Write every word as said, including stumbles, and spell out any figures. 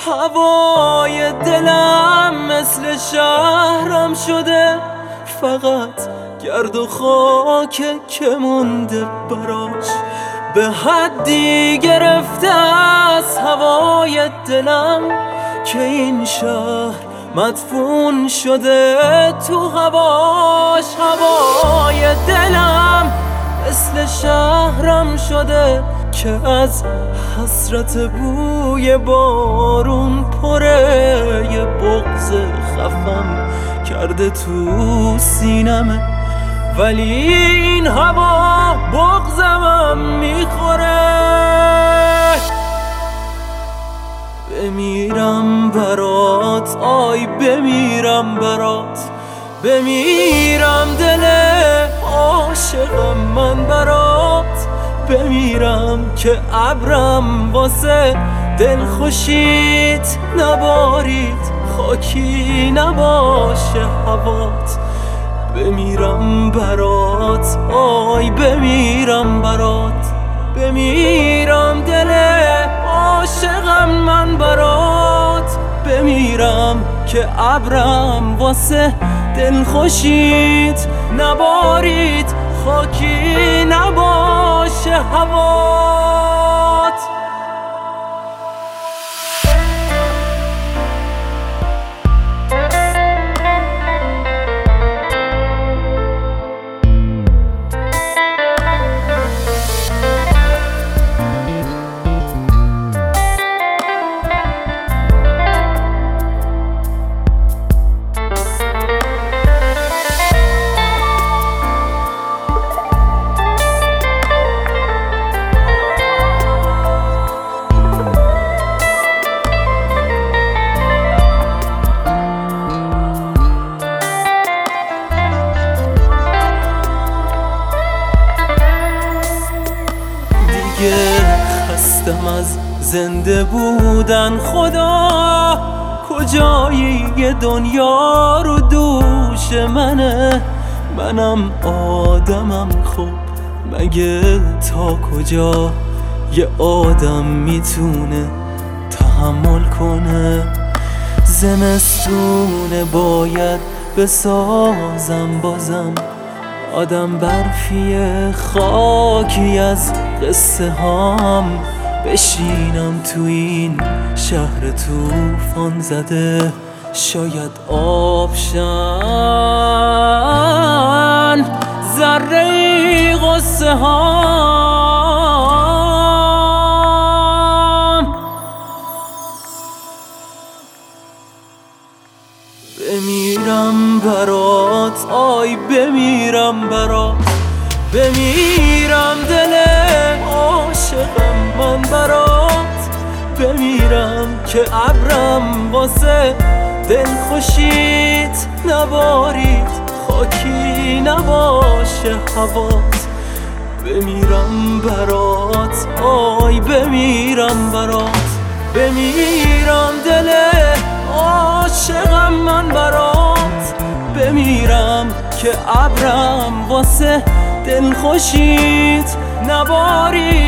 هوای دلم مثل شهرم شده، فقط گرد و خاک که مونده براش. به حدی گرفته از هوای دلم که این شهر مدفون شده تو هواش. هوای دلم مثل شهرم شده که از حسرت بوی بارون پره. یه بغض خفم کرده تو سینمه، ولی این هوا بغضمم میخوره. بمیرم برات، آی بمیرم برات، بمیرم دل عاشقم من برات. بمیرم که ابرم واسه دل خوشیت نبارید، خاکی نباشه هوات. بمیرم برات، آی بمیرم برات، بمیرم دل عاشقم من برات. بمیرم که ابرم واسه دل خوشیت نبارید، خاکی نباشه هوات. خستم از زنده بودن، خدا کجایی یه دنیا رو دوش منه. منم آدمم، خب مگه تا کجا یه آدم میتونه تحمل کنه؟ زمستونه باید بسازم بازم، آدم برفیه خاکی از قصه هام. بشینم تو این شهر توفان زده، شاید آبشن ذره غصه هام. بمیرم برات، آی بمیرم برات، بمیرم دل عاشقم من برات. بمیرم که ابرم واسه دل خوشیت نبارید، خاکی نباشه هوات. بمیرم برات، آی بمیرم برات، بمیرم دل عاشقم من برات. بمیرم که ابرم واسه دل خوشیت نبارید،